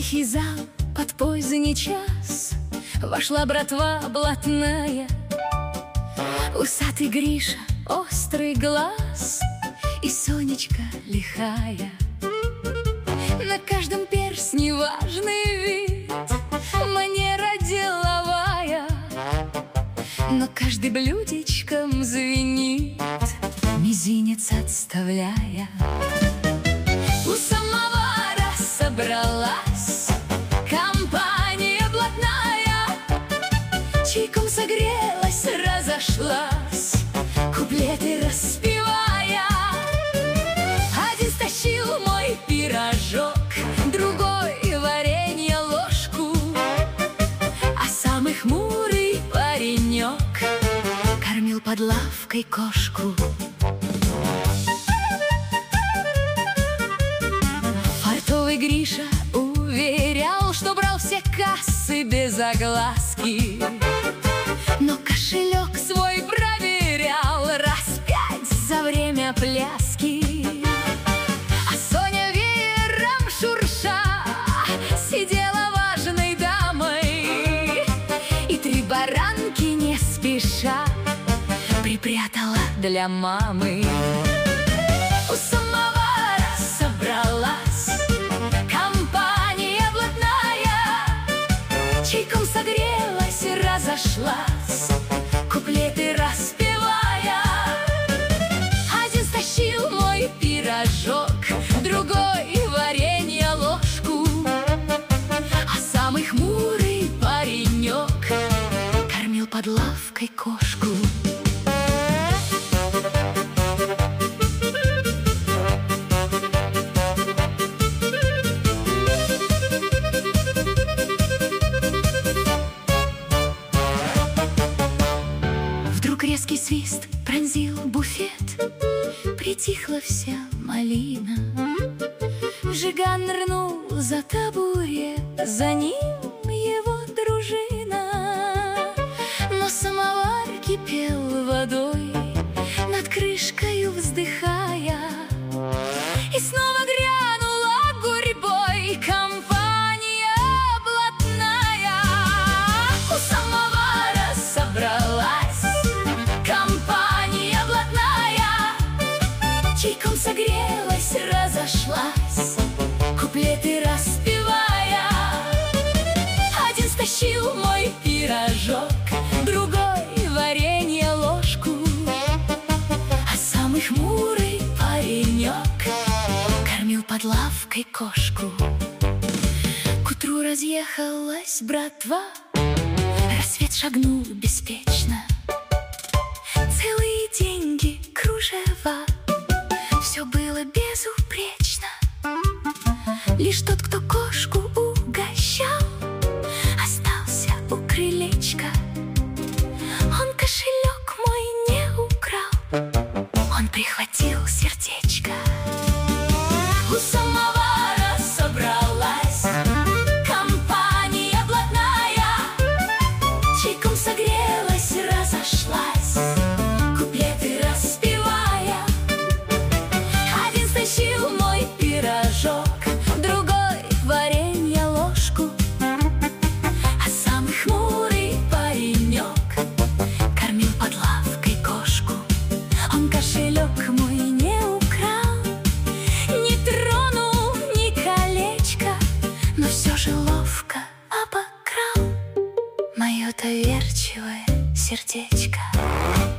тихий зал под поздний час вошла братва блатная. Усатый Гриша, острый глаз и Сонечка лихая. На каждом перстне важный вид, манера деловая, но каждый блюдечком звенит, мизинец отставляя. У самовара собралась компания блатная, чайком согрелась, разошлась, куплеты распевая. Один стащил мой пирожок, другой варенье ложку, а самый хмурый паренек кормил под лавкой кошку. Фартовый Гриша уверял, что брал все кассы без огласки, но кошелек свой проверял раз 5 за время пляски. А Соня веером шурша сидела важной дамой и 3 баранки не спеша припрятала для мамы. У самовара собралась компания блатная, чайком согрелась, разошлась, куплеты распевая. Один стащил мой пирожок, другой варенье ложку, а самый хмурый паренек кормил под лавкой кошку. Резкий свист пронзил буфет, притихла вся малина. Жиган нырнул за табурет, за ним его дружина. Но самовар кипел водой, над крышкою вздыхая, и снова грянула гурьбой компания блатная. У самовара собралась компания блатная, чайком согрелась, разошлась, куплеты распевая. Один стащил мой пирожок, другой варенье ложку, а самый хмурый паренек кормил под лавкой кошку. К утру разъехалась братва, рассвет шагнул беспечно. Целые деньги, кружева, все было безупречно. Лишь тот, кто кошку угощал, остался у крылечка. Он кошелек мой не украл, он прихватил сердечко. У самовара собралась компания блатная, чайком согрелась, разошлась, куплеты распевая. Один стащил мой пирожок, другой варенье ложку, а самый хмурый паренек кормил под лавкой кошку. Он кошелек мой не украл, не тронул ни колечко, но все же ловко обокрал мое доверчивое сердечко.